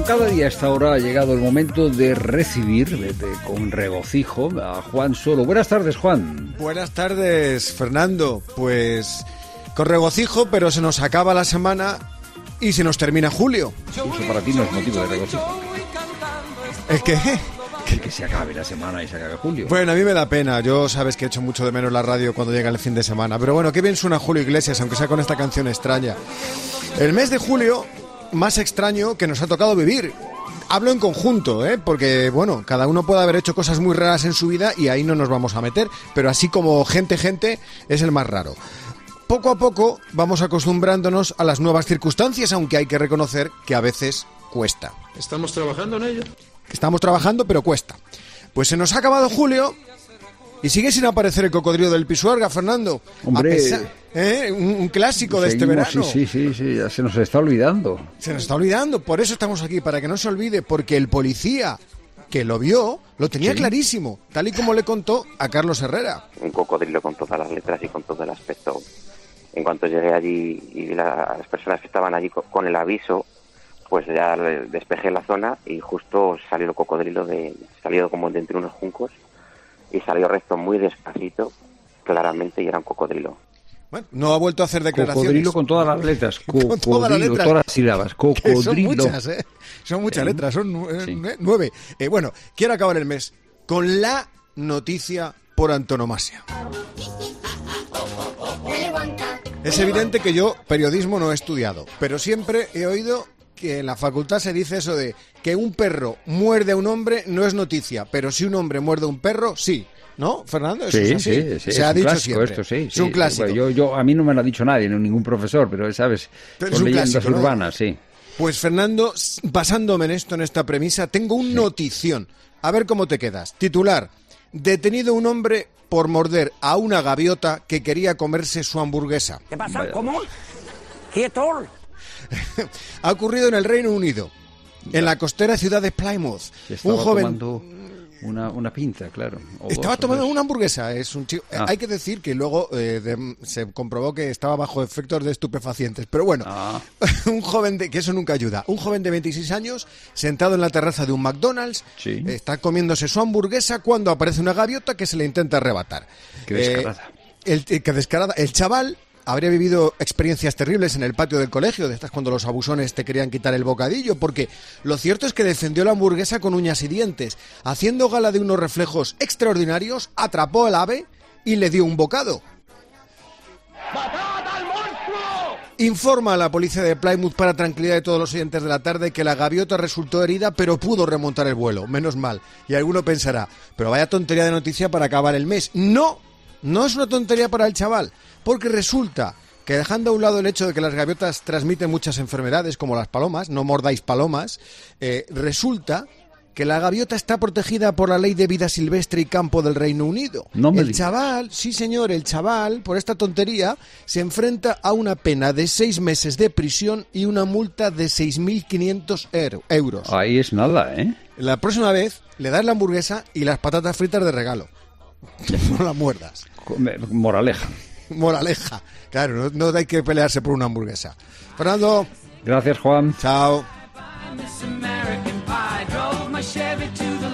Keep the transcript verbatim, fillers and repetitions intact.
cada día a esta hora ha llegado el momento de recibir de, de, con regocijo a Juan Solo. Buenas tardes, Juan. Buenas tardes, Fernando. Pues con regocijo, pero se nos acaba la semana y se nos termina julio. Eso para ti no es motivo de regocijo. ¿El qué? El que se acabe la semana y se acabe julio. Bueno, a mí me da pena. Yo sabes que echo mucho de menos la radio cuando llega el fin de semana. Pero bueno, qué bien suena Julio Iglesias, aunque sea con esta canción extraña. El mes de julio más extraño que nos ha tocado vivir. Hablo en conjunto, ¿eh? Porque, bueno, cada uno puede haber hecho cosas muy raras en su vida y ahí no nos vamos a meter. Pero así como gente, gente, es el más raro. Poco a poco vamos acostumbrándonos a las nuevas circunstancias, aunque hay que reconocer que a veces cuesta. Estamos trabajando en ello. Estamos trabajando, pero cuesta. Pues se nos ha acabado julio y sigue sin aparecer el cocodrilo del Pisuerga, Fernando. Hombre, a pesar, ¿eh? un, un clásico de seguimos, este verano. Sí, sí, sí, sí, ya se nos está olvidando. Se nos está olvidando, por eso estamos aquí, para que no se olvide, porque el policía que lo vio lo tenía sí. clarísimo, tal y como le contó a Carlos Herrera. Un cocodrilo con todas las letras y con todo el aspecto. En cuanto llegué allí y vi la, las personas que estaban allí con, con el aviso, pues ya despejé la zona y justo salió el cocodrilo, de salió como de entre unos juncos y salió recto muy despacito, claramente, y era un cocodrilo. Bueno, no ha vuelto a hacer declaraciones. Cocodrilo con todas las letras, cocodrilo, con todas las letras, todas las sílabas, cocodrilo. Son muchas, ¿eh? Son muchas eh, letras, son eh, sí. nueve. Eh, bueno, quiero acabar el mes con la noticia por antonomasia. Es evidente que yo periodismo no he estudiado, pero siempre he oído que en la facultad se dice eso de que un perro muerde a un hombre no es noticia, pero si un hombre muerde a un perro, sí. ¿No, Fernando? ¿Eso sí, es así? sí, sí. Se es ha un dicho clásico siempre. Esto, sí, es sí. un clásico. Bueno, yo, yo, a mí no me lo ha dicho nadie, no ningún profesor, pero, ¿sabes? Pero Son es un leyendas clásico, ¿no? urbanas, sí. Pues, Fernando, basándome en esto, en esta premisa, tengo un sí. notición. A ver cómo te quedas. Titular: detenido un hombre por morder a una gaviota que quería comerse su hamburguesa. ¿Qué pasa? Vaya. ¿Cómo? ¿Quieto? Ha ocurrido en el Reino Unido, en la costera ciudad de Plymouth. Un joven tomando una, una pinta, claro. Estaba dos, tomando una hamburguesa. Es un chico. Ah. Hay que decir que luego eh, de, se comprobó que estaba bajo efectos de estupefacientes. Pero bueno, ah. un joven de que eso nunca ayuda. Un joven de veintiséis años sentado en la terraza de un McDonald's, sí. está comiéndose su hamburguesa cuando aparece una gaviota que se le intenta arrebatar. Qué descarada. Eh, el, el, qué descarada. El chaval habría vivido experiencias terribles en el patio del colegio, de estas cuando los abusones te querían quitar el bocadillo, porque lo cierto es que defendió la hamburguesa con uñas y dientes. Haciendo gala de unos reflejos extraordinarios, atrapó al ave y le dio un bocado. ¡Matad al monstruo! Informa a la policía de Plymouth, para tranquilidad de todos los oyentes de la tarde, que la gaviota resultó herida, pero pudo remontar el vuelo, menos mal. Y alguno pensará, pero vaya tontería de noticia para acabar el mes. ¡No! No es una tontería para el chaval, porque resulta que, dejando a un lado el hecho de que las gaviotas transmiten muchas enfermedades, como las palomas, no mordáis palomas, eh, resulta que la gaviota está protegida por la Ley de Vida Silvestre y Campo del Reino Unido. No me el digas. chaval, sí señor, el chaval, por esta tontería, se enfrenta a una pena de seis meses de prisión y una multa de seis mil quinientos euros. Ahí es nada, ¿eh? La próxima vez le das la hamburguesa y las patatas fritas de regalo. No la muerdas. Moraleja. Moraleja. Claro, no, no hay que pelearse por una hamburguesa. Fernando. Gracias, Juan. Chao. Miss American Pie drove my Chevy to the